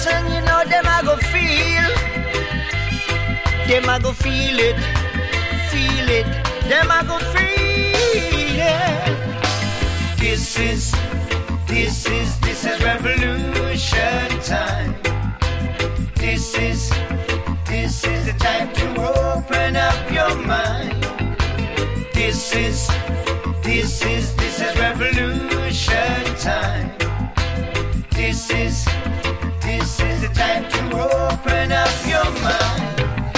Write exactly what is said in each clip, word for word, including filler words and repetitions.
and you know them I go feel. Them I go feel it, feel it. Them I go feel it. This is, this is, this is revolution time. This is, this is the time to open up your mind. This is, this is, this is revolution time. This is, this is the time to open up your mind.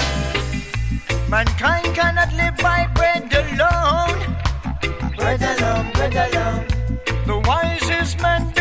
Mankind cannot live by bread alone. Bread alone, bread alone. The wisest man